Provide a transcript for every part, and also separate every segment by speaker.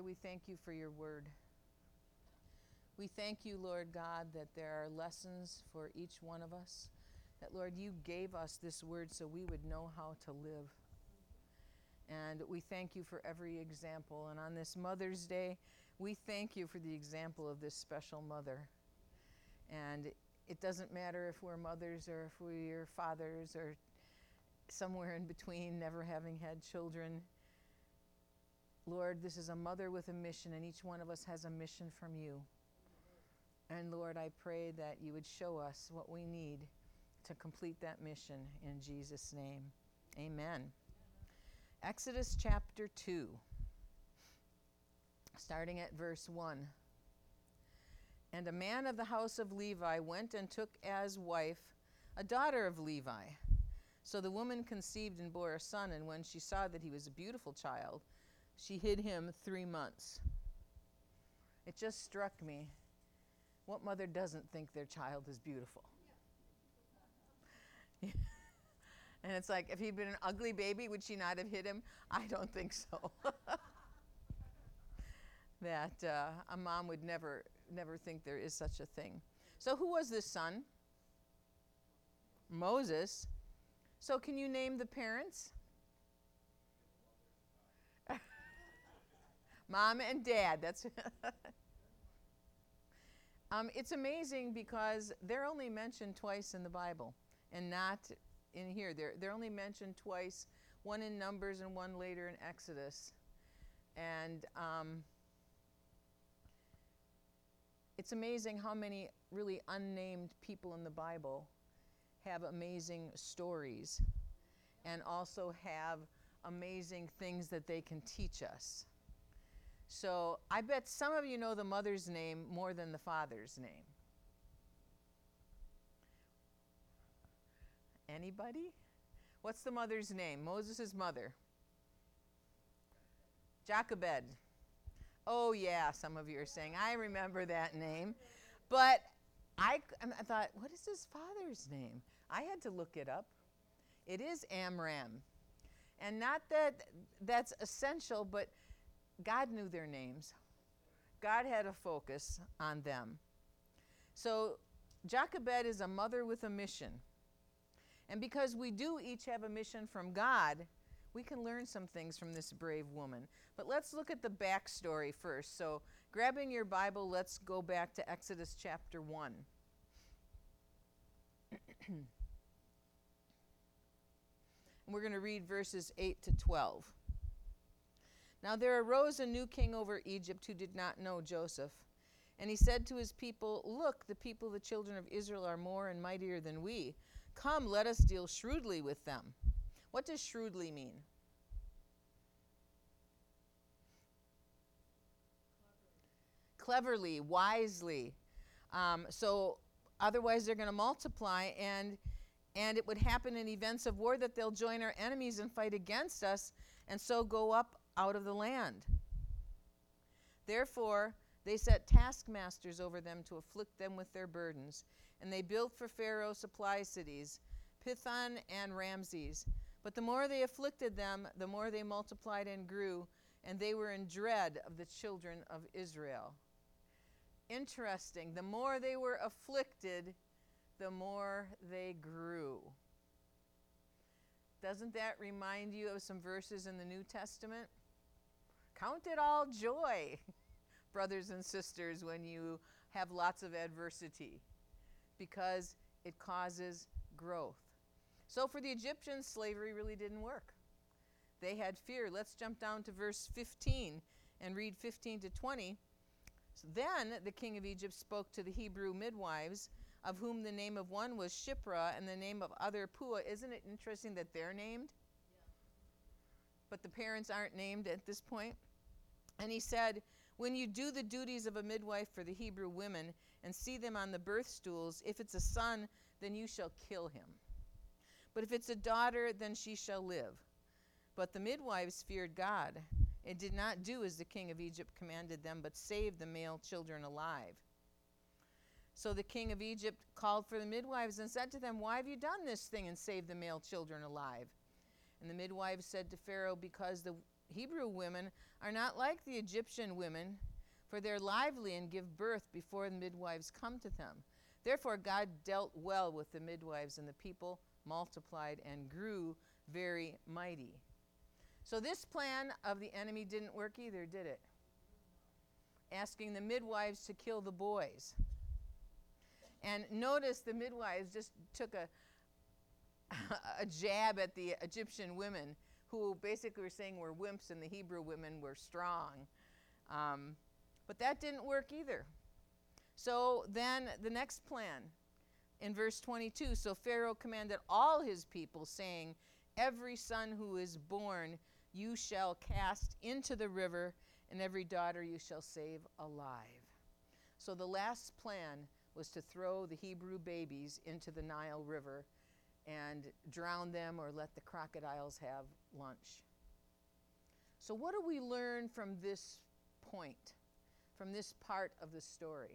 Speaker 1: we thank you for your word. We thank you, Lord God, that there are lessons for each one of us. That, Lord, you gave us this word so we would know how to live. And we thank you for every example. And on this Mother's Day, we thank you for the example of this special mother. And it doesn't matter if we're mothers or if we're fathers or somewhere in between, never having had children. Lord, this is a mother with a mission, and each one of us has a mission from you. And Lord, I pray that you would show us what we need to complete that mission in Jesus' name. Amen. Exodus chapter 2, starting at verse 1. And a man of the house of Levi went and took as wife a daughter of Levi. So the woman conceived and bore a son, and when she saw that he was a beautiful child, she hid him 3 months. It just struck me. What mother doesn't think their child is beautiful? And it's like, if he'd been an ugly baby, would she not have hid him? I don't think so. That a mom would never think there is such a thing. So who was this son? Moses. So can you name the parents? Mom and dad. That's it's amazing because they're only mentioned twice in the Bible and not in here. They're only mentioned twice, one in Numbers and one later in Exodus. And it's amazing how many really unnamed people in the Bible have amazing stories and also have amazing things that they can teach us. So I bet some of you know the mother's name more than the father's name. Anybody? What's the mother's name? Moses' mother. Jochebed. Oh yeah, some of you are saying, I remember that name. But I thought, what is his father's name? I had to look it up. It is Amram. And not that that's essential, but God knew their names. God had a focus on them. So Jochebed is a mother with a mission. And because we do each have a mission from God, we can learn some things from this brave woman. But let's look at the backstory first. So grabbing your Bible, let's go back to Exodus chapter 1. And we're going to read verses 8 to 12. Now there arose a new king over Egypt who did not know Joseph. And he said to his people, look, the people of the children of Israel are more and mightier than we. Come, let us deal shrewdly with them. What does shrewdly mean? Cleverly, wisely. So otherwise they're going to multiply, and it would happen in events of war that they'll join our enemies and fight against us, and so go up out of the land. Therefore, they set taskmasters over them to afflict them with their burdens. And they built for Pharaoh supply cities, Pithom and Ramses. But the more they afflicted them, the more they multiplied and grew, and they were in dread of the children of Israel. Interesting. The more they were afflicted, the more they grew. Doesn't that remind you of some verses in the New Testament? Count it all joy, brothers and sisters, when you have lots of adversity, because it causes growth. So for the Egyptians, slavery really didn't work. They had fear. Let's jump down to verse 15 and read 15 to 20. So then the king of Egypt spoke to the Hebrew midwives, of whom the name of one was Shiphrah and the name of other Puah. Isn't it interesting that they're named? Yeah. But the parents aren't named at this point. And he said, when you do the duties of a midwife for the Hebrew women and see them on the birth stools, if it's a son, then you shall kill him. But if it's a daughter, then she shall live. But the midwives feared God and did not do as the king of Egypt commanded them, but saved the male children alive. So the king of Egypt called for the midwives and said to them, why have you done this thing and saved the male children alive? And the midwives said to Pharaoh, because the Hebrew women are not like the Egyptian women, for they're lively and give birth before the midwives come to them. Therefore God dealt well with the midwives, and the people multiplied and grew very mighty. So this plan of the enemy didn't work either, did it? Asking the midwives to kill the boys. And notice the midwives just took a jab at the Egyptian women, who basically were saying we're wimps and the Hebrew women were strong. But that didn't work either. So then the next plan in verse 22, so Pharaoh commanded all his people, saying, every son who is born you shall cast into the river, and every daughter you shall save alive. So the last plan was to throw the Hebrew babies into the Nile River and drown them or let the crocodiles have lunch. So what do we learn from this point, from this part of the story?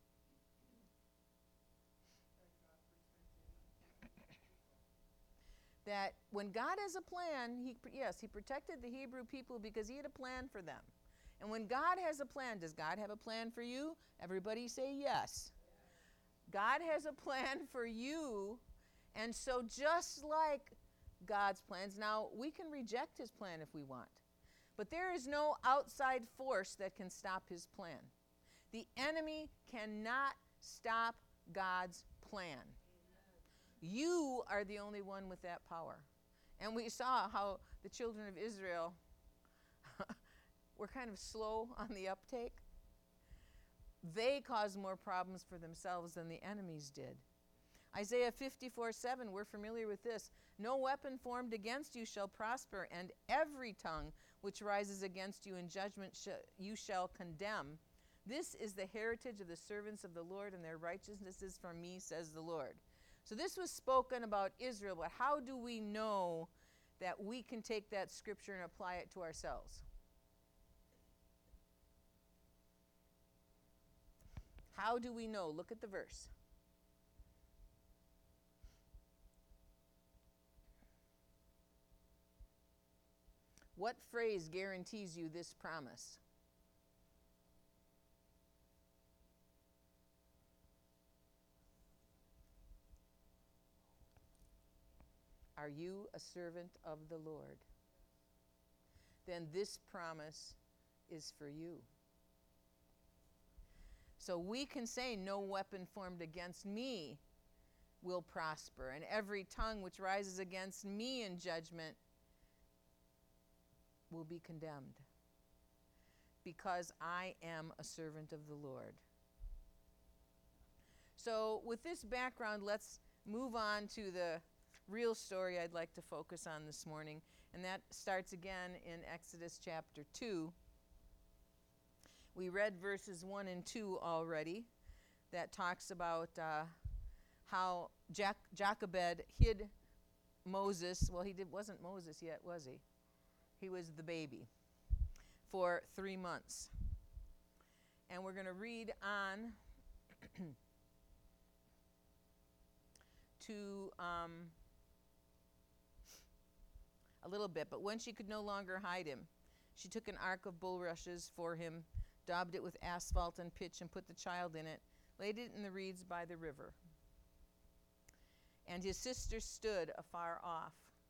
Speaker 1: That when God has a plan, he protected the Hebrew people because he had a plan for them. And when God has a plan, does God have a plan for you? Everybody say yes. God has a plan for you. And so just like God's plans, now we can reject his plan if we want. But there is no outside force that can stop his plan. The enemy cannot stop God's plan. You are the only one with that power. And we saw how the children of Israel were kind of slow on the uptake. They caused more problems for themselves than the enemies did. Isaiah 54:7, we're familiar with this. No weapon formed against you shall prosper, and every tongue which rises against you in judgment you shall condemn. This is the heritage of the servants of the Lord, and their righteousness is from me, says the Lord. So this was spoken about Israel, but how do we know that we can take that scripture and apply it to ourselves? How do we know? Look at the verse. What phrase guarantees you this promise? Are you a servant of the Lord? Then this promise is for you. So we can say, no weapon formed against me will prosper, and every tongue which rises against me in judgment will be condemned, because I am a servant of the Lord. So with this background, let's move on to the real story I'd like to focus on this morning, and that starts again in Exodus chapter 2. We read verses 1 and 2 already. That talks about how Jochebed hid Moses. Well, wasn't Moses yet, was he? He was the baby for 3 months. And we're going to read on to a little bit. But when she could no longer hide him, she took an ark of bulrushes for him, daubed it with asphalt and pitch, and put the child in it, laid it in the reeds by the river. And his sister stood afar off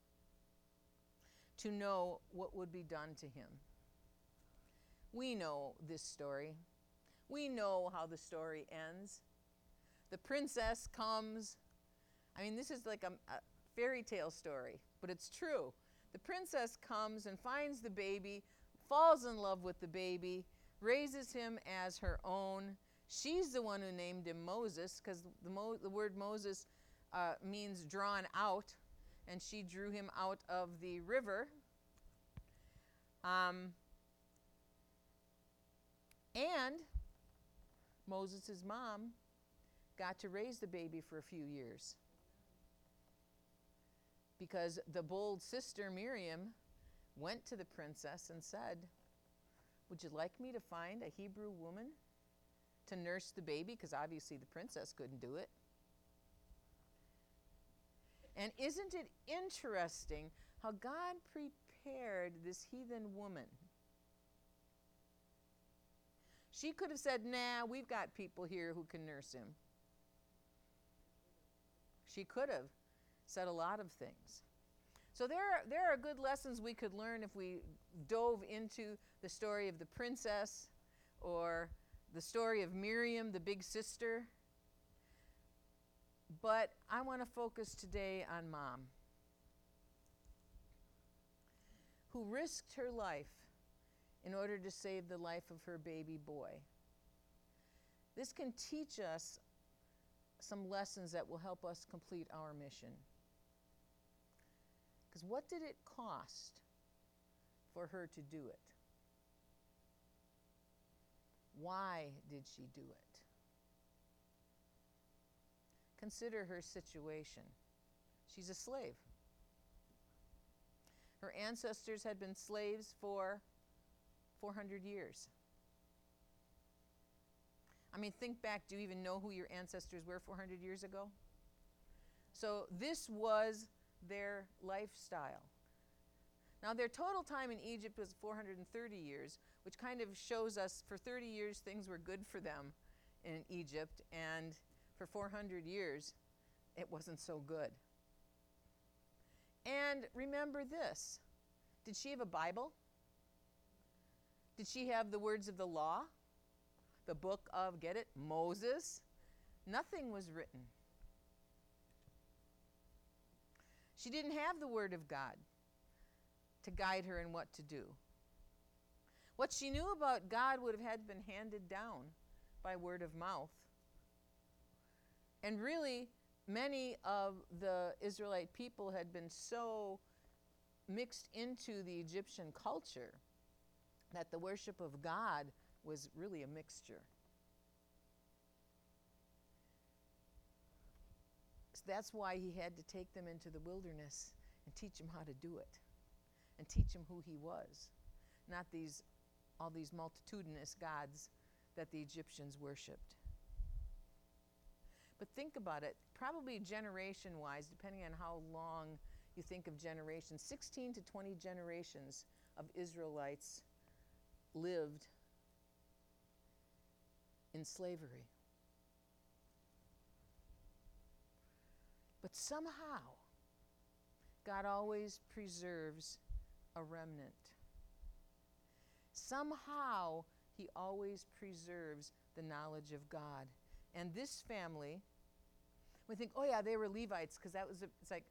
Speaker 1: to know what would be done to him. We know this story. We know how the story ends. The princess comes. I mean, this is like a fairy tale story, but it's true. The princess comes and finds the baby, falls in love with the baby, raises him as her own. She's the one who named him Moses, because the word Moses means drawn out, and she drew him out of the river. And Moses' mom got to raise the baby for a few years, because the bold sister Miriam went to the princess and said, would you like me to find a Hebrew woman to nurse the baby? Because obviously the princess couldn't do it. And isn't it interesting how God prepared prepared this heathen woman. She could have said, nah, we've got people here who can nurse him. She could have said a lot of things. So there are good lessons we could learn if we dove into the story of the princess or the story of Miriam, the big sister. But I want to focus today on Mom, who risked her life in order to save the life of her baby boy. This can teach us some lessons that will help us complete our mission. Because what did it cost for her to do it? Why did she do it? Consider her situation. She's a slave. Her ancestors had been slaves for 400 years. I mean, think back. Do you even know who your ancestors were 400 years ago? So this was their lifestyle. Now, their total time in Egypt was 430 years, which kind of shows us for 30 years things were good for them in Egypt, and for 400 years it wasn't so good. And remember this. Did she have a Bible? Did she have the words of the law? The book of, get it, Moses? Nothing was written. She didn't have the Word of God to guide her in what to do. What she knew about God would have had been handed down by word of mouth. And really, many of the Israelite people had been so mixed into the Egyptian culture that the worship of God was really a mixture. So that's why he had to take them into the wilderness and teach them how to do it, and teach them who he was, not all these multitudinous gods that the Egyptians worshipped. But think about it, probably generation-wise, depending on how long you think of generations, 16 to 20 generations of Israelites lived in slavery. But somehow, God always preserves a remnant. Somehow, he always preserves the knowledge of God. And this family, we think, oh yeah, they were Levites, because it's like,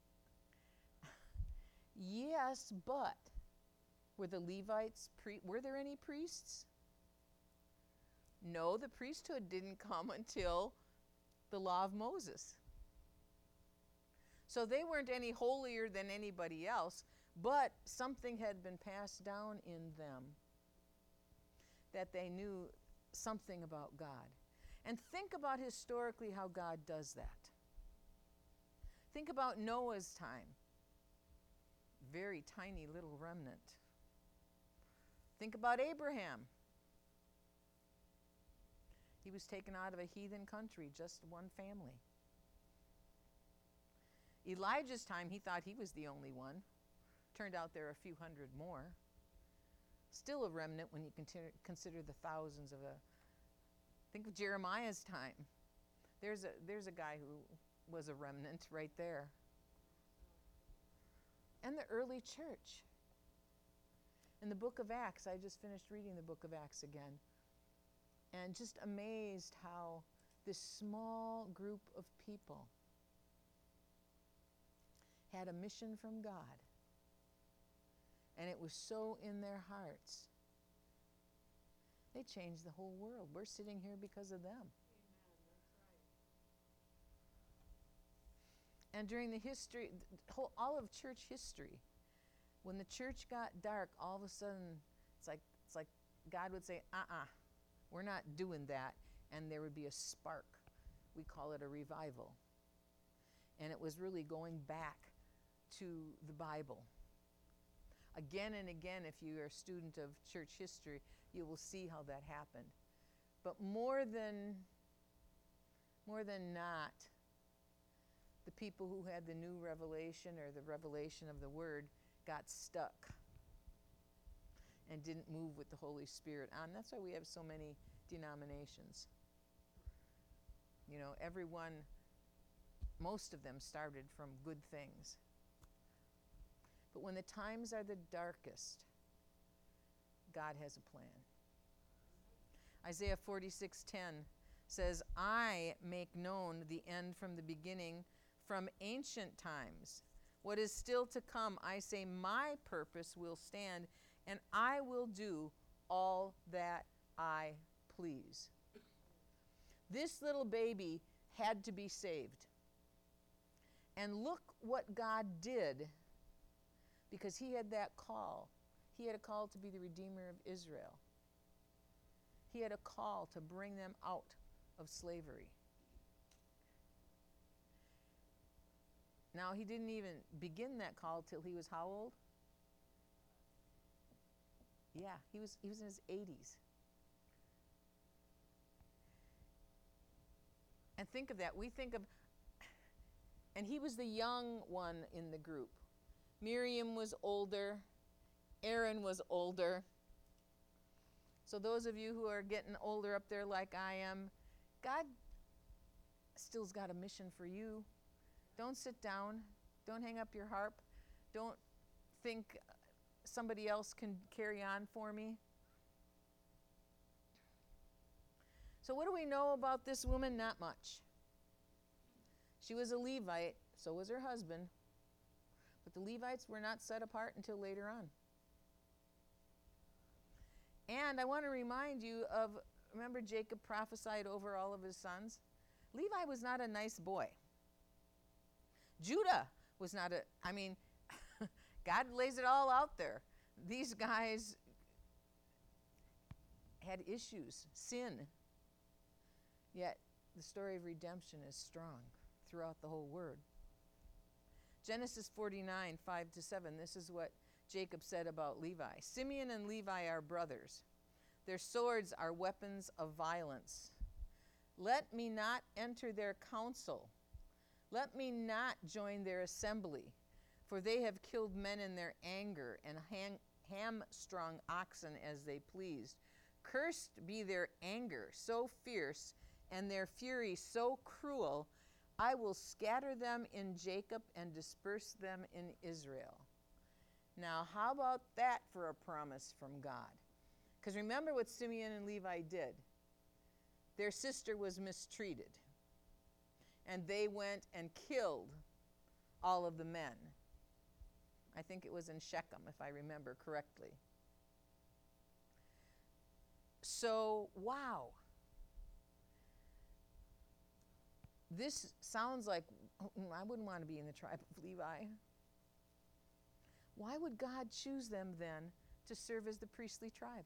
Speaker 1: yes, but were the Levites, were there any priests? No, the priesthood didn't come until the law of Moses. So they weren't any holier than anybody else, but something had been passed down in them that they knew something about God. And think about historically how God does that. Think about Noah's time. Very tiny little remnant. Think about Abraham. He was taken out of a heathen country, just one family. Elijah's time, he thought he was the only one. Turned out there are a few hundred more. Still a remnant when you consider the thousands of think of Jeremiah's time. There's a guy who was a remnant right there. And the early church. In the book of Acts, I just finished reading the book of Acts again, and just amazed how this small group of people had a mission from God. And it was so in their hearts. They changed the whole world. We're sitting here because of them.
Speaker 2: Amen. That's right.
Speaker 1: And during the history, all of church history, when the church got dark, all of a sudden, it's like God would say, we're not doing that. And there would be a spark. We call it a revival. And it was really going back to the Bible. Again and again, if you are a student of church history, you will see how that happened. But more than not, the people who had the new revelation or the revelation of the Word got stuck and didn't move with the Holy Spirit on. That's why we have so many denominations. You know, everyone, most of them started from good things. But when the times are the darkest, God has a plan. Isaiah 46:10 says, I make known the end from the beginning, from ancient times. What is still to come, I say, my purpose will stand, and I will do all that I please. This little baby had to be saved. And look what God did, because he had that call. He had a call to be the Redeemer of Israel. He had a call to bring them out of slavery. Now, he didn't even begin that call till he was how old? Yeah, he was in his 80s. And think of that. We think of, and he was the young one in the group. Miriam was older. Aaron was older. So those of you who are getting older up there like I am, God still's got a mission for you. Don't sit down. Don't hang up your harp. Don't think somebody else can carry on for me. So what do we know about this woman? Not much. She was a Levite, so was her husband. But the Levites were not set apart until later on. And I want to remind you of, remember Jacob prophesied over all of his sons? Levi was not a nice boy. Judah was not God lays it all out there. These guys had issues, sin. Yet the story of redemption is strong throughout the whole word. Genesis 49, 5-7, this is what Jacob said about Levi. Simeon and Levi are brothers. Their swords are weapons of violence. Let me not enter their council. Let me not join their assembly, for they have killed men in their anger and hamstrung oxen as they pleased. Cursed be their anger so fierce and their fury so cruel, I will scatter them in Jacob and disperse them in Israel. Now, how about that for a promise from God? Because remember what Simeon and Levi did. Their sister was mistreated, and they went and killed all of the men. I think it was in Shechem, if I remember correctly. So, wow. This sounds like, I wouldn't want to be in the tribe of Levi. Why would God choose them then to serve as the priestly tribe?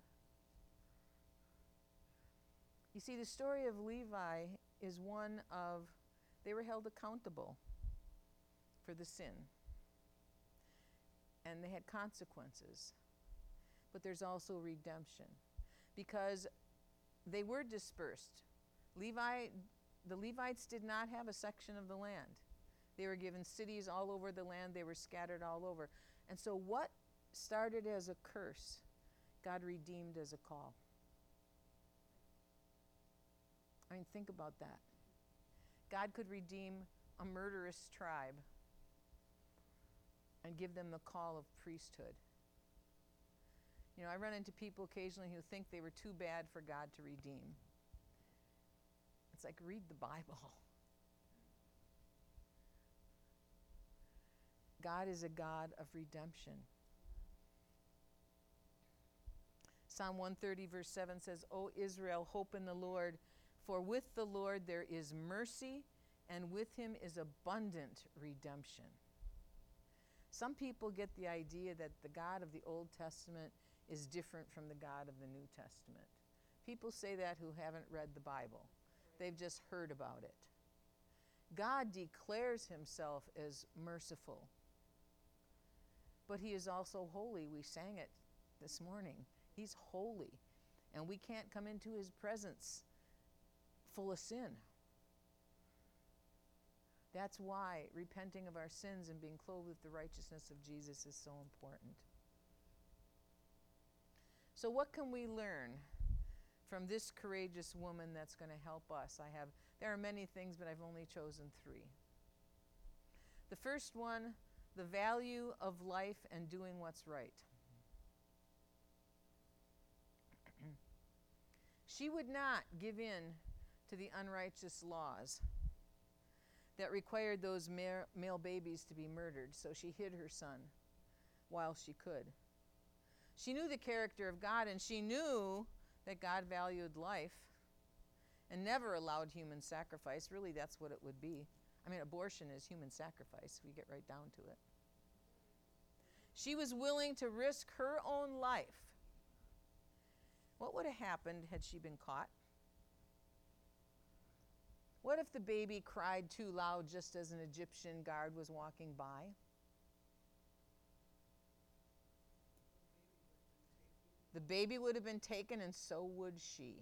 Speaker 1: You see, the story of Levi is one of, they were held accountable for the sin. And they had consequences. But there's also redemption. Because they were dispersed. The Levites did not have a section of the land. They were given cities all over the land. They were scattered all over. And so what started as a curse, God redeemed as a call. I mean, think about that. God could redeem a murderous tribe and give them the call of priesthood. You know, I run into people occasionally who think they were too bad for God to redeem. It's like, read the Bible. God is a God of redemption. Psalm 130 verse 7 says, O Israel, hope in the Lord, for with the Lord there is mercy, and with him is abundant redemption. Some people get the idea that the God of the Old Testament is different from the God of the New Testament. People say that who haven't read the Bible. They've just heard about it. God declares himself as merciful, but he is also holy. We sang it this morning. He's holy, and we can't come into his presence full of sin. That's why repenting of our sins and being clothed with the righteousness of Jesus is so important. So what can we learn from this courageous woman that's going to help us? There are many things, but I've only chosen 3. The first one, the value of life and doing what's right. She would not give in to the unrighteous laws that required those male babies to be murdered, so she hid her son while she could. She knew the character of God, and she knew that God valued life and never allowed human sacrifice. Really, that's what it would be. I mean, abortion is human sacrifice, if we get right down to it. She was willing to risk her own life. What would have happened had she been caught? What if the baby cried too loud just as an Egyptian guard was walking by? The baby would have been taken, and so would she.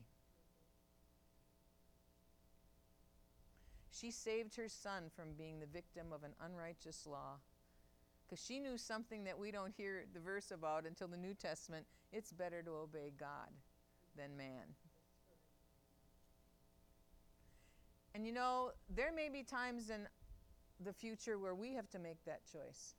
Speaker 1: She saved her son from being the victim of an unrighteous law because she knew something that we don't hear the verse about until the New Testament. It's better to obey God than man. And you know, there may be times in the future where we have to make that choice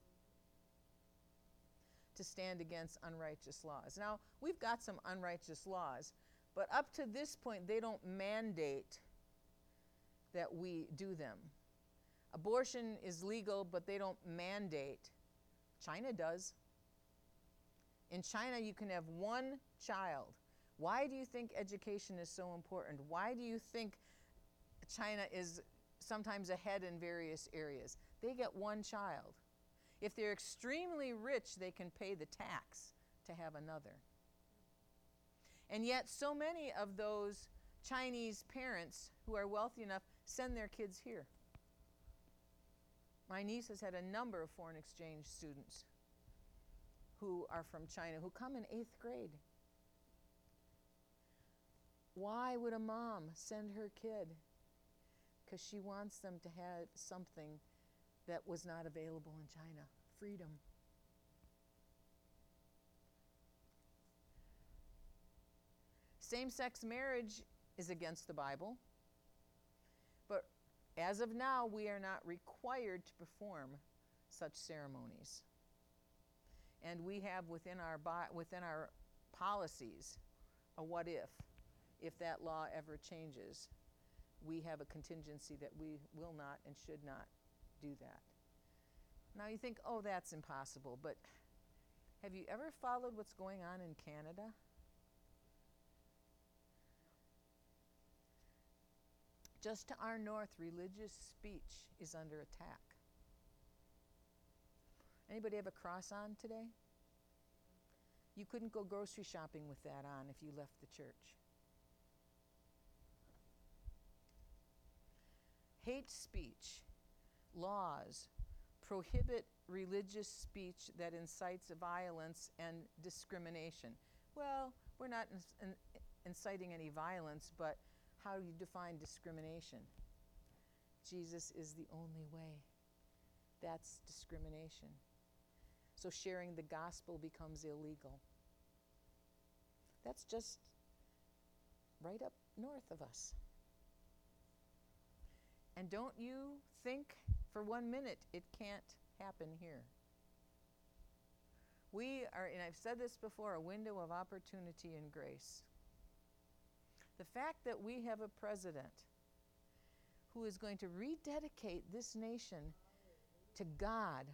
Speaker 1: to stand against unrighteous laws. Now, we've got some unrighteous laws, but up to this point, they don't mandate that we do them. Abortion is legal, but they don't mandate. China does. In China, you can have one child. Why do you think education is so important? Why do you think China is sometimes ahead in various areas? They get one child. If they're extremely rich, they can pay the tax to have another. And yet, so many of those Chinese parents who are wealthy enough send their kids here. My niece has had a number of foreign exchange students who are from China who come in 8th grade. Why would a mom send her kid? Because she wants them to have something that was not available in China. Freedom. Same-sex marriage is against the Bible, but as of now, we are not required to perform such ceremonies. And we have within our policies a what if that law ever changes. We have a contingency that we will not and should not do that. Now you think, oh, that's impossible, but have you ever followed what's going on in Canada? Just to our north, religious speech is under attack. Anybody have a cross on today? You couldn't go grocery shopping with that on if you left the church. Hate speech laws prohibit religious speech that incites violence and discrimination. Well, we're not inciting any violence, but how do you define discrimination? Jesus is the only way. That's discrimination. So sharing the gospel becomes illegal. That's just right up north of us. And don't you think for 1 minute it can't happen here. We are, and I've said this before, a window of opportunity and grace. The fact that we have a president who is going to rededicate this nation to God.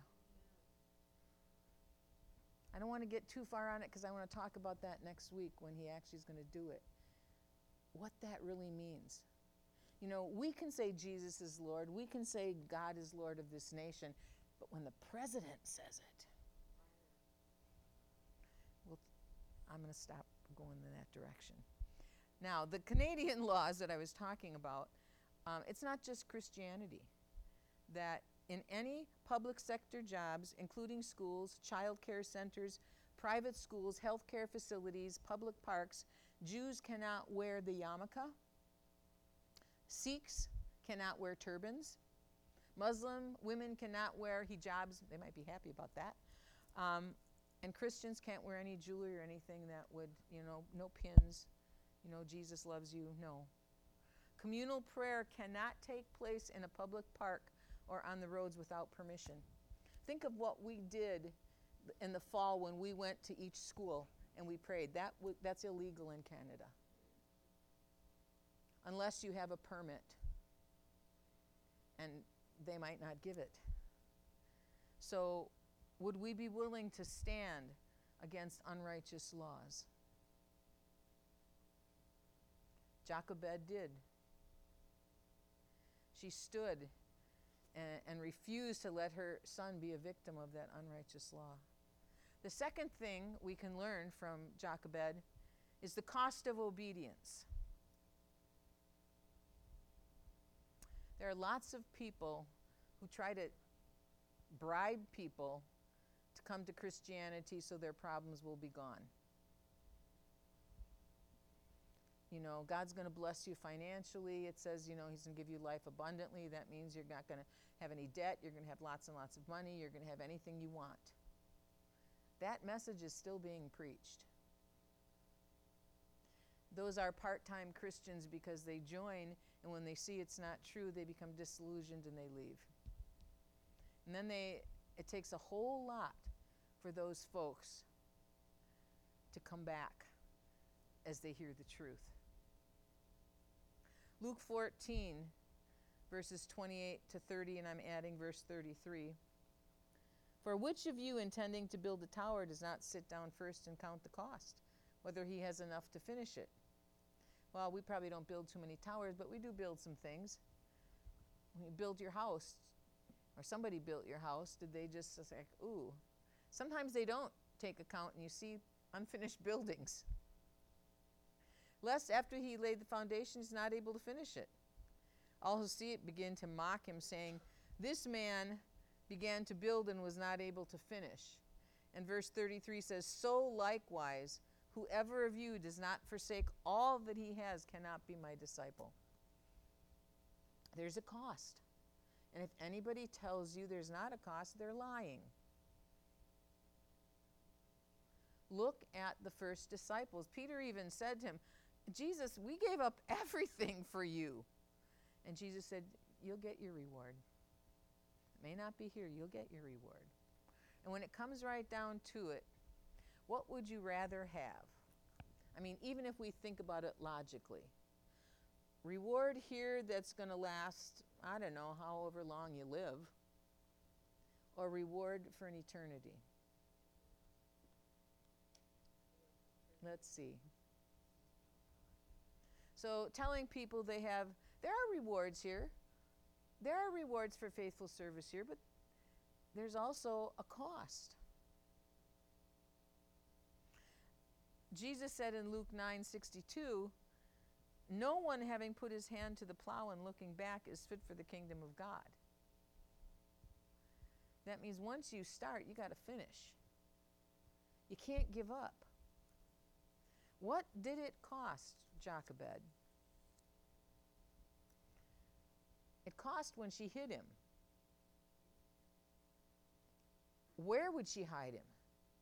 Speaker 1: I don't want to get too far on it because I want to talk about that next week when he actually is going to do it. What that really means. You know, we can say Jesus is Lord. We can say God is Lord of this nation. But when the president says it, well, I'm going to stop going in that direction. Now, the Canadian laws that I was talking about, it's not just Christianity. That in any public sector jobs, including schools, child care centers, private schools, healthcare facilities, public parks, Jews cannot wear the yarmulke. Sikhs cannot wear turbans. Muslim women cannot wear hijabs. They might be happy about that. And Christians can't wear any jewelry or anything that would, no pins. Jesus loves you. No. Communal prayer cannot take place in a public park or on the roads without permission. Think of what we did in the fall when we went to each school and we prayed. That's illegal in Canada, unless you have a permit, and they might not give it. So would we be willing to stand against unrighteous laws? Jochebed did. She stood and refused to let her son be a victim of that unrighteous law. The second thing we can learn from Jochebed is the cost of obedience. There are lots of people who try to bribe people to come to Christianity so their problems will be gone. God's going to bless you financially. It says, He's going to give you life abundantly. That means you're not going to have any debt. You're going to have lots and lots of money. You're going to have anything you want. That message is still being preached. Those are part-time Christians because they join, and when they see it's not true, they become disillusioned and they leave. And then it takes a whole lot for those folks to come back as they hear the truth. Luke 14, verses 28 to 30, and I'm adding verse 33. For which of you intending to build a tower does not sit down first and count the cost, whether he has enough to finish it? Well, we probably don't build too many towers, but we do build some things. When you build your house, or somebody built your house, did they just say, ooh? Sometimes they don't take account, and you see unfinished buildings. Lest after he laid the foundation, he's not able to finish it. All who see it begin to mock him, saying, this man began to build and was not able to finish. And verse 33 says, so likewise, whoever of you does not forsake all that he has cannot be my disciple. There's a cost. And if anybody tells you there's not a cost, they're lying. Look at the first disciples. Peter even said to him, Jesus, we gave up everything for you. And Jesus said, you'll get your reward. It may not be here, you'll get your reward. And when it comes right down to it, what would you rather have? I mean, even if we think about it logically. Reward here that's going to last, I don't know, however long you live, or reward for an eternity? Let's see. So telling people there are rewards here. There are rewards for faithful service here, but there's also a cost. Jesus said in Luke 9:62, no one having put his hand to the plow and looking back is fit for the kingdom of God. That means once you start, you got to finish. You can't give up. What did it cost Jochebed? It cost when she hid him. Where would she hide him?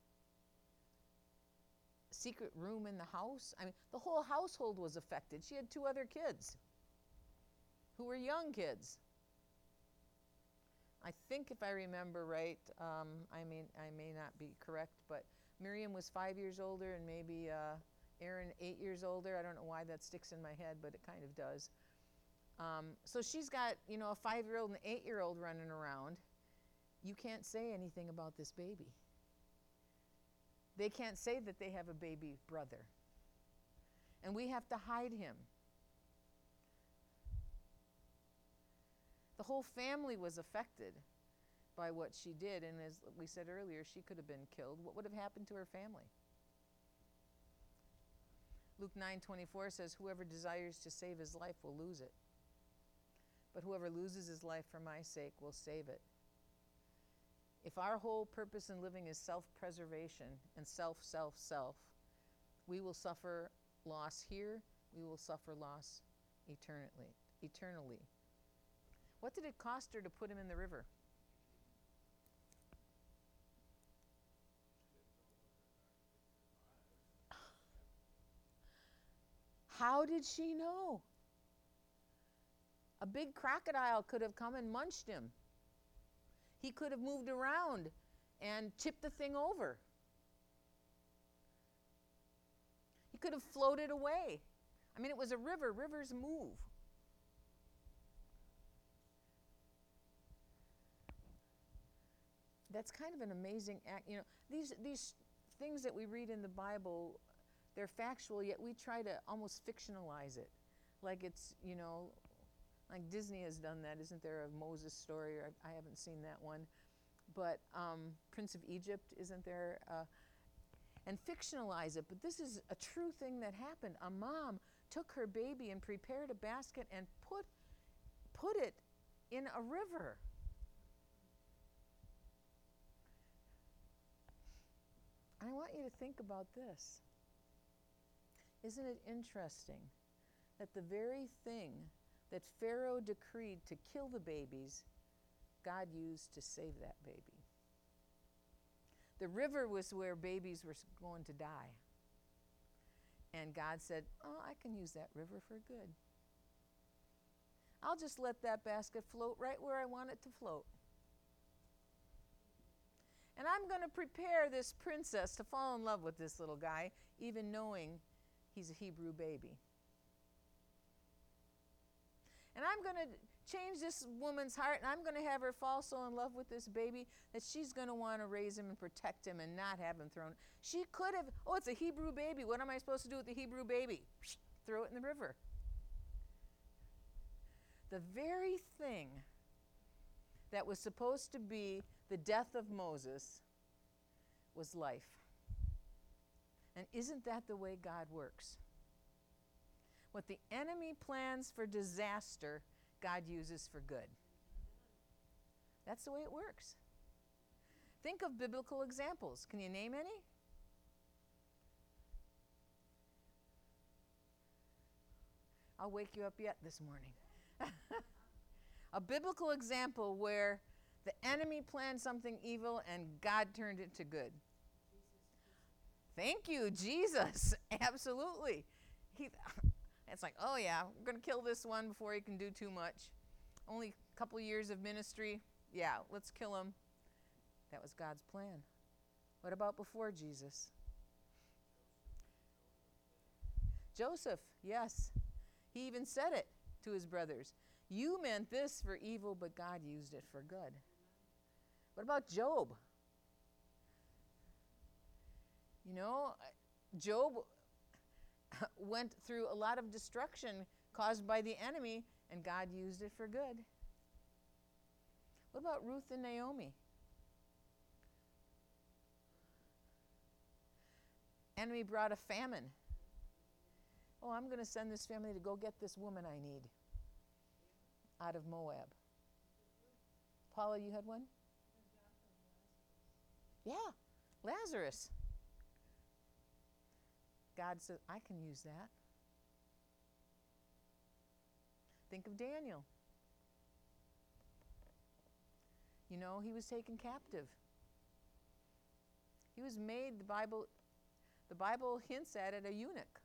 Speaker 1: Secret room in the house? I mean, the whole household was affected. She had 2 other kids who were young kids. I think if I remember right, I may not be correct, but Miriam was 5 years older and maybe Aaron 8 years older. I don't know why that sticks in my head, but it kind of does. So she's got, a 5-year-old and an 8-year-old running around. You can't say anything about this baby. They can't say that they have a baby brother. And we have to hide him. The whole family was affected by what she did. And as we said earlier, she could have been killed. What would have happened to her family? Luke 9:24 says, whoever desires to save his life will lose it. But whoever loses his life for my sake will save it. If our whole purpose in living is self-preservation and self, we will suffer loss here. We will suffer loss eternally. What did it cost her to put him in the river? How did she know? A big crocodile could have come and munched him. He could have moved around and tipped the thing over. He could have floated away. I mean, it was a river. Rivers move. That's kind of an amazing act. You know, these things that we read in the Bible, they're factual, yet we try to almost fictionalize it. Like it's, you know, like Disney has done that. Isn't there a Moses story? Or I haven't seen that one. But Prince of Egypt, isn't there? And fictionalize it. But this is a true thing that happened. A mom took her baby and prepared a basket and put it in a river. I want you to think about this. Isn't it interesting that the very thing that Pharaoh decreed to kill the babies, God used to save that baby? The river was where babies were going to die. And God said, oh, I can use that river for good. I'll just let that basket float right where I want it to float. And I'm going to prepare this princess to fall in love with this little guy, even knowing he's a Hebrew baby. And I'm going to change this woman's heart, and I'm going to have her fall so in love with this baby that she's going to want to raise him and protect him and not have him thrown. She could have, oh, it's a Hebrew baby. What am I supposed to do with the Hebrew baby? Throw it in the river. The very thing that was supposed to be the death of Moses was life. And isn't that the way God works? What the enemy plans for disaster, God uses for good. That's the way it works. Think of biblical examples. Can you name any? I'll wake you up yet this morning. A biblical example where the enemy planned something evil and God turned it to good. Thank you, Jesus. Absolutely. It's like, oh yeah, we're going to kill this one before he can do too much. Only a couple years of ministry. Yeah, let's kill him. That was God's plan. What about before Jesus? Joseph, yes. He even said it to his brothers. You meant this for evil, but God used it for good. What about Job? You know, Job went through a lot of destruction caused by the enemy, and God used it for good. What about Ruth and Naomi? Enemy brought a famine. Oh, I'm going to send this family to go get this woman I need out of Moab. Paula, you had one? Yeah, Lazarus. God said, I can use that. Think of Daniel. You know, he was taken captive. He was made, the Bible hints at it, a eunuch.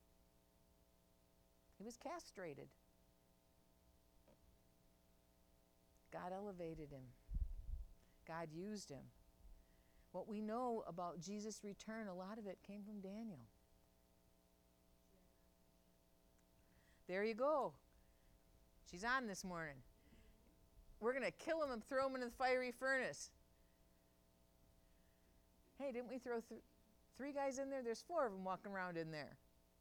Speaker 1: He was castrated. God elevated him. God used him. What we know about Jesus' return, a lot of it came from Daniel. There you go. She's on this morning. We're going to kill him and throw him in the fiery furnace. Hey, didn't we throw three guys in there? There's 4 of them walking around in there.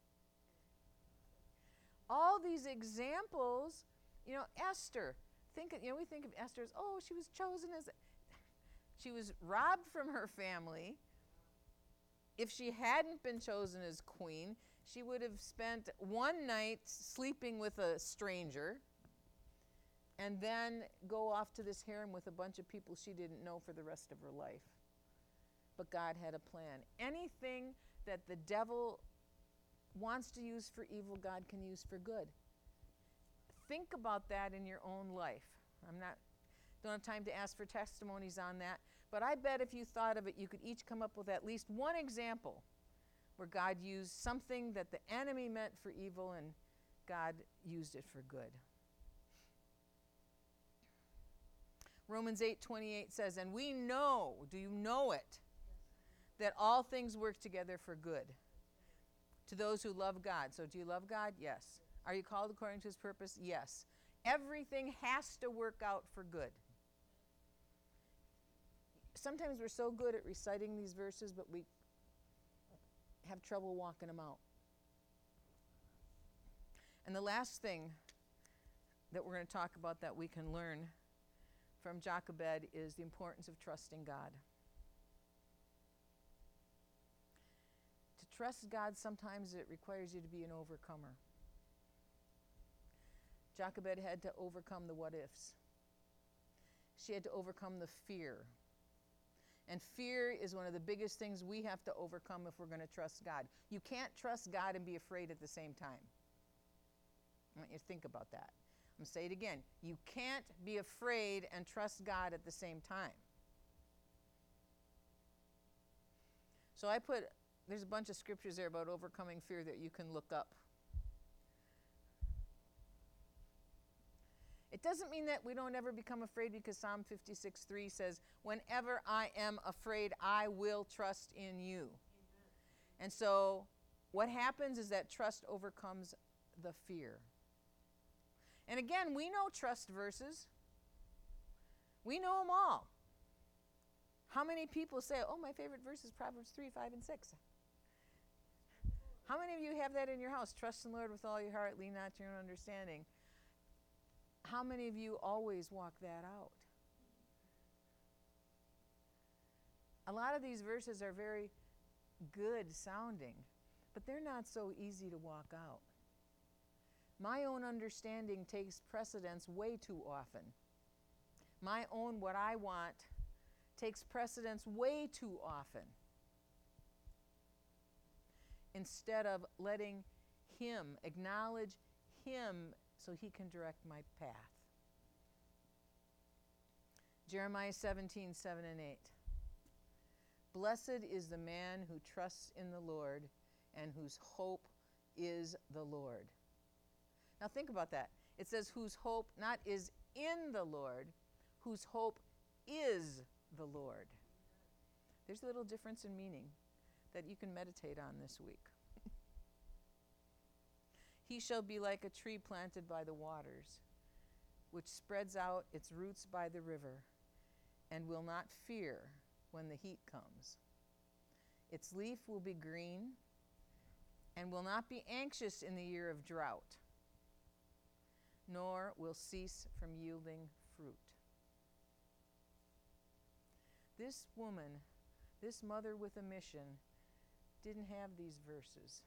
Speaker 1: All these examples, you know, Esther. We think of Esther as, oh, she was chosen as, she was robbed from her family. If she hadn't been chosen as queen, she would have spent one night sleeping with a stranger and then go off to this harem with a bunch of people she didn't know for the rest of her life. But God had a plan. Anything that the devil wants to use for evil, God can use for good. think about that in your own life. Don't have time to ask for testimonies on that, but I bet if you thought of it, you could each come up with at least one example where God used something that the enemy meant for evil and God used it for good. Romans 8:28 says, and we know, do you know it? That all things work together for good to those who love God. So do you love God? Yes. Are you called according to his purpose? Yes. Everything has to work out for good. Sometimes we're so good at reciting these verses, but we have trouble walking them out. And the last thing that we're going to talk about that we can learn from Jochebed is the importance of trusting God. To trust God, sometimes it requires you to be an overcomer. Jochebed had to overcome the what ifs. She had to overcome the fear. And fear is one of the biggest things we have to overcome if we're going to trust God. You can't trust God and be afraid at the same time. I want you to think about that. I'm going to say it again. You can't be afraid and trust God at the same time. So there's a bunch of scriptures there about overcoming fear that you can look up. It doesn't mean that we don't ever become afraid, because Psalm 56:3 says, whenever I am afraid, I will trust in you. Amen. And so what happens is that trust overcomes the fear. And again, we know trust verses. We know them all. How many people say, oh, my favorite verse is Proverbs 3, 5, and 6? How many of you have that in your house? Trust in the Lord with all your heart, lean not to your own understanding. How many of you always walk that out? A lot of these verses are very good sounding, but they're not so easy to walk out. My own understanding takes precedence way too often. My own what I want takes precedence way too often. Instead of letting him, acknowledge him so he can direct my path. Jeremiah 17:7 and 8. Blessed is the man who trusts in the Lord and whose hope is the Lord. Now think about that. It says whose hope not is in the Lord, whose hope is the Lord. There's a little difference in meaning that you can meditate on this week. He shall be like a tree planted by the waters, which spreads out its roots by the river, and will not fear when the heat comes. Its leaf will be green, and will not be anxious in the year of drought, nor will cease from yielding fruit. This woman, this mother with a mission, didn't have these verses.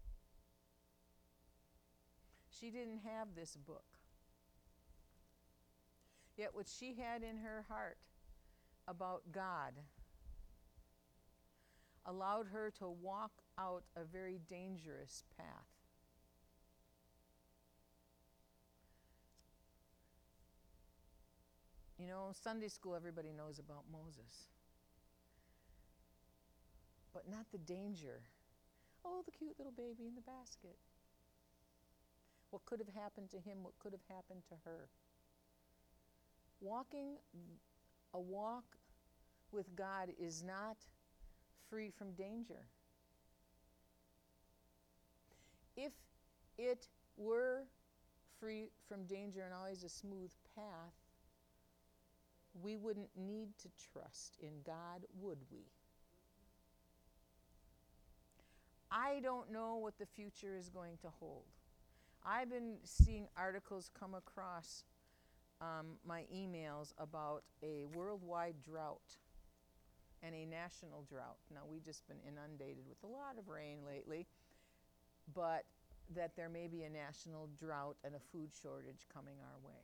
Speaker 1: She didn't have this book. Yet what she had in her heart about God allowed her to walk out a very dangerous path. You know, Sunday school, everybody knows about Moses. But not the danger. Oh, the cute little baby in the basket. What could have happened to him? What could have happened to her? Walking a walk with God is not free from danger. If it were free from danger and always a smooth path, we wouldn't need to trust in God, would we? I don't know what the future is going to hold. I've been seeing articles come across my emails about a worldwide drought and a national drought. Now, we've just been inundated with a lot of rain lately, but that there may be a national drought and a food shortage coming our way.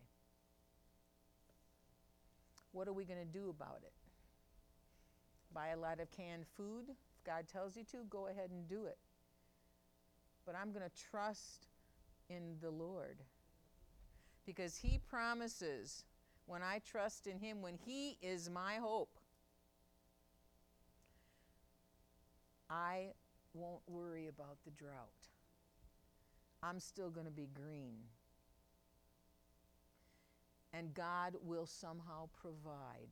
Speaker 1: What are we going to do about it? Buy a lot of canned food? If God tells you to, go ahead and do it. But I'm going to trust in the Lord. Because He promises, when I trust in Him, when He is my hope, I won't worry about the drought. I'm still going to be green. And God will somehow provide.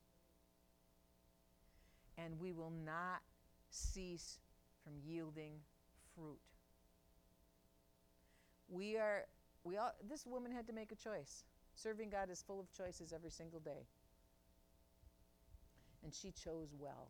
Speaker 1: And we will not cease from yielding fruit. This woman had to make a choice. Serving God is full of choices every single day. And she chose well.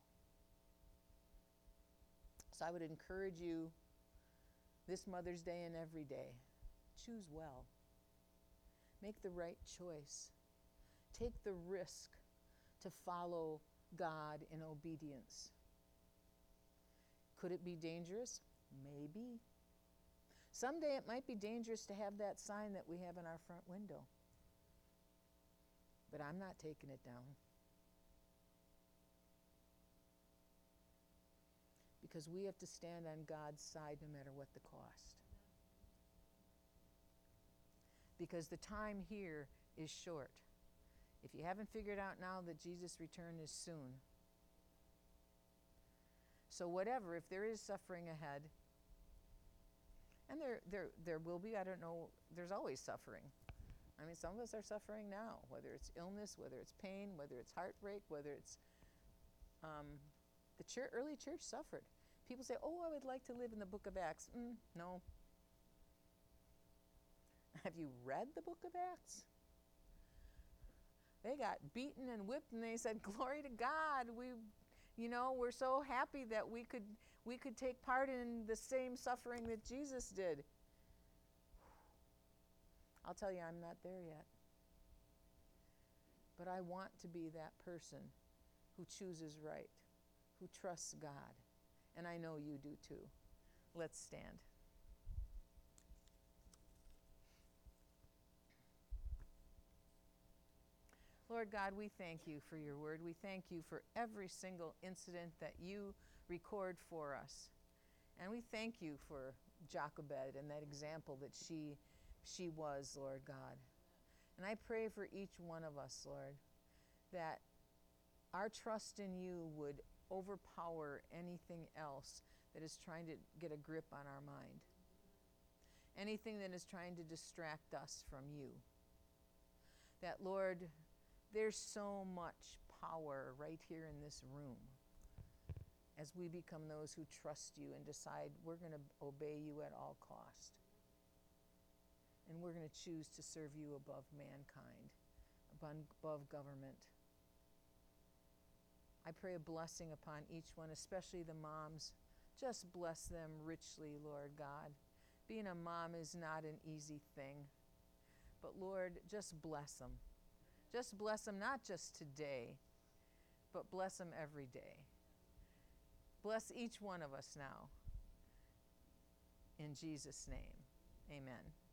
Speaker 1: So I would encourage you this Mother's Day and every day, choose well. Make the right choice. Take the risk to follow God in obedience. Could it be dangerous? Maybe. Someday it might be dangerous to have that sign that we have in our front window. But I'm not taking it down. Because we have to stand on God's side no matter what the cost. Because the time here is short. If you haven't figured out now that Jesus' return is soon. So whatever, if there is suffering ahead, and there will be, I don't know, there's always suffering. I mean, some of us are suffering now, whether it's illness, whether it's pain, whether it's heartbreak, whether it's the early church suffered. People say, oh, I would like to live in the book of Acts. No. Have you read the book of Acts? They got beaten and whipped, and they said, glory to God. We're so happy that we could take part in the same suffering that Jesus did. I'll tell you, I'm not there yet. But I want to be that person who chooses right, who trusts God. And I know you do too. Let's stand. Lord God, we thank you for your word. We thank you for every single incident that you record for us. And we thank you for Jochebed and that example that she was, Lord God. And I pray for each one of us, Lord, that our trust in you would overpower anything else that is trying to get a grip on our mind. Anything that is trying to distract us from you. That, Lord, there's so much power right here in this room as we become those who trust you and decide we're going to obey you at all cost. And we're going to choose to serve you above mankind, above government. I pray a blessing upon each one, especially the moms. Just bless them richly, Lord God. Being a mom is not an easy thing. But Lord, just bless them. Just bless them, not just today, but bless them every day. Bless each one of us now. In Jesus' name, amen.